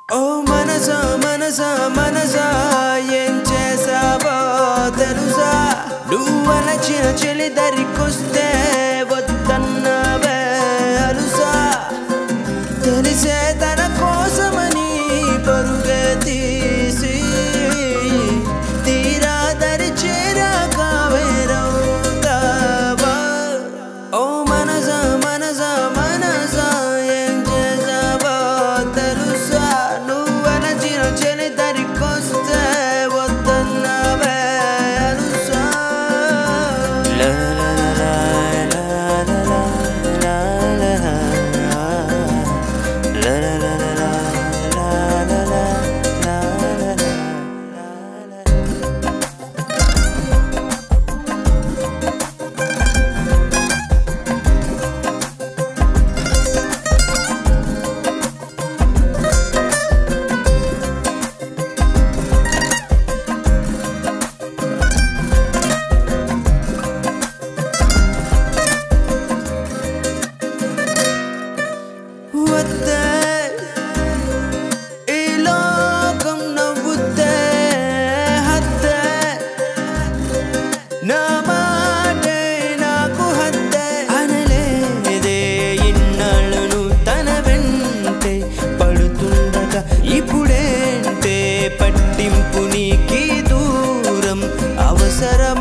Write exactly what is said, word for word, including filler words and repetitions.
ఓ మనసా మనసా మనసా ఏం చేసావో తెలుసా నువ్వలచిన చెలి దరికొస్తే వద్దన్నావే అలుసా తెలిసే తన కోసమని పరుగే తీసి తీరా దరి చేరాక వేరవుతావా ఓ మనసా మనసా మనసా ఏం చేసావో తెలుసా నువ్వలచిన చెలి దరికొస్తే వద్దన్నావే అలుసా లా లా లా లా లా లా లా లా లా వద్దే ఈ లోకం నవ్వుతే హద్దే నా మాటే నాకు హద్దే అనలేదే ఇన్నాళ్ళను తన వెంటే పడుతుండగా ఇప్పుడేంటే పట్టింపు నీకీ దూరం అవసరం